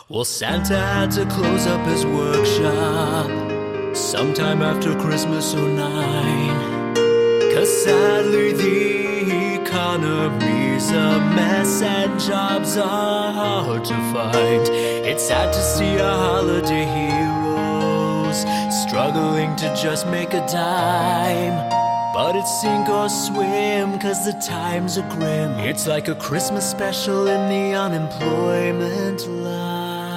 Well, Santa had to close up his workshop sometime after Christmas '09, 'cause sadly the economy's a mess and jobs are hard to find. It's sad to see our holiday heroes struggling to just make a dime, but it's sink or swim 'cause the times are grim. It's like a Christmas special in the unemployment line.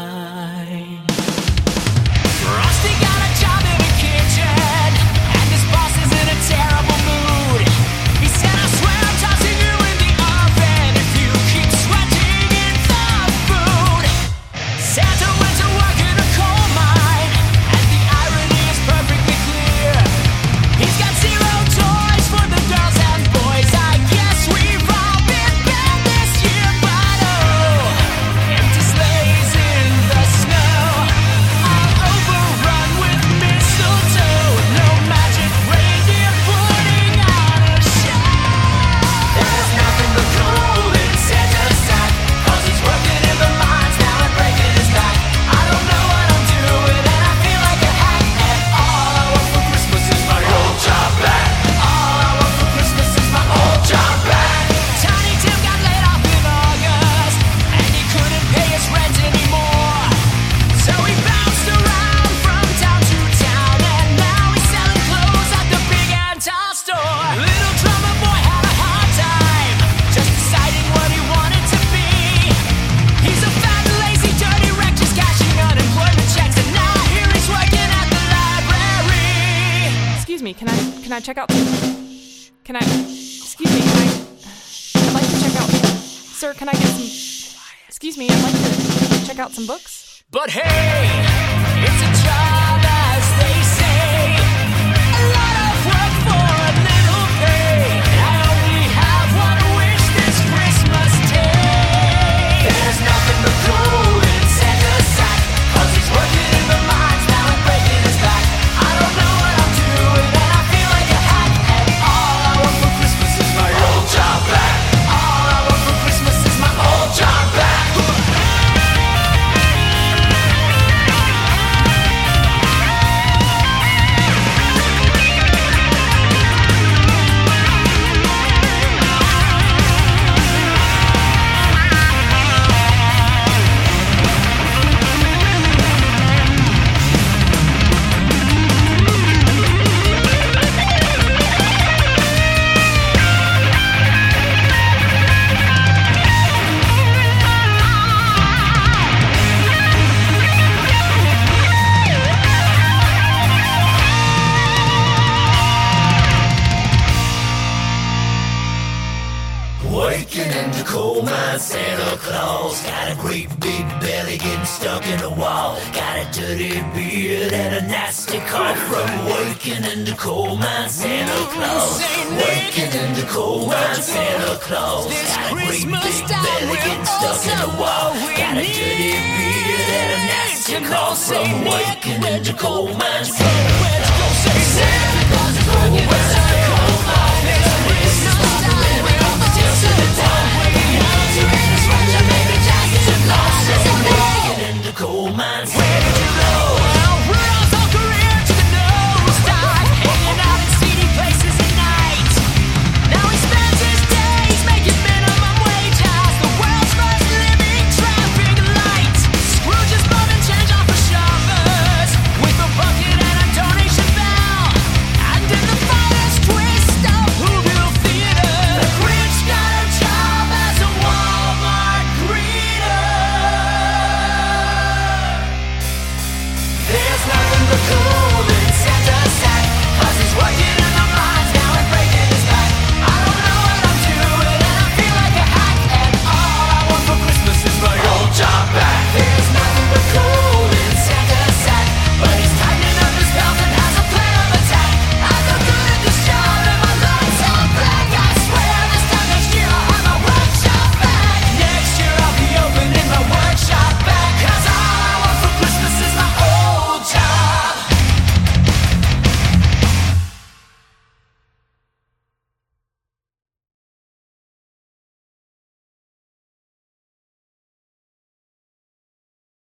Rusty got a job in a kitchen, and his boss is in a terrible mood. He said, I swear I'm tossing you in the oven if you keep sweating in the food. Santa went to work in a coal mine, and the irony is perfectly clear. He's got zero toys for the girls and boys. I guess we've all been bad this year, but oh, empty sleighs in the snow, all overrun with mistletoe. No magic reindeer putting on a show. There's nothing but cold in Santa's sack, 'cause he's working in the mines now and breaking his back. I don't know what I'm doing and I feel like a hack, and all I want for Christmas is my old job back. All I want for Christmas is my old job back. Tiny Tim got laid off in August, and he couldn't pay his rent anymore. So he bounced around from town to town, and now he's selling clothes at the big and tall store. Little drummer boy had a hard time just deciding what he wanted to be. He's a fat, lazy, dirty wreck just cashing unemployment checks, and now I hear he's working at the library. Excuse me, can I check out some... I'd like to check out... Sir, can I get some... Excuse me, I'd like to check out some books. But hey, it's a job, as they say. A lot of work for a little pay. I only have one wish this Christmas day. There's nothing but cold in Santa's sack, 'cause he's working in the mines now and breaking his back. I don't know what I'm doing and I feel like a hack, and all I want for Christmas is my old job back. All I want for Christmas is my old job back. Working in the coal mine, Santa Claus got a great big belly getting stuck in a wall. Got a dirty beard and a nasty cough from working in the coal mine, Santa Claus. Working in the coal mine, Santa Claus got a great big belly getting stuck in a wall. Got a dirty beard and a nasty cough from working in the coal mine, Santa Claus. Santa Claus is working inside.